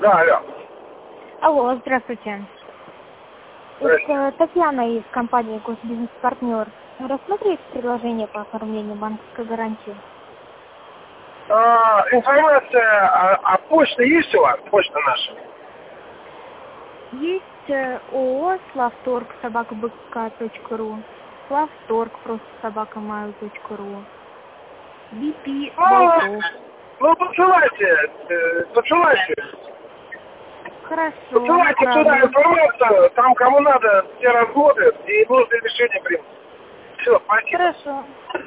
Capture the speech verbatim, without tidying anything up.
Да, алло. Алло, здравствуйте. Здравствуйте. Это Татьяна из компании «Госбизнес-партнер». Рассмотрите предложение по оформлению банковской гарантии. А, информация о, о почте есть у вас? Почта наша? Есть э, ООО «Славторг» собака бэ ка точка ру, «Славторг» просто собака mail точка ру, би пи Ну, Болтов. ну посылайте, э, посылайте. Хорошо, Посылайте туда направлю. информацию, там кому надо, все разводы и нужные решения примут. Все, спасибо. Хорошо.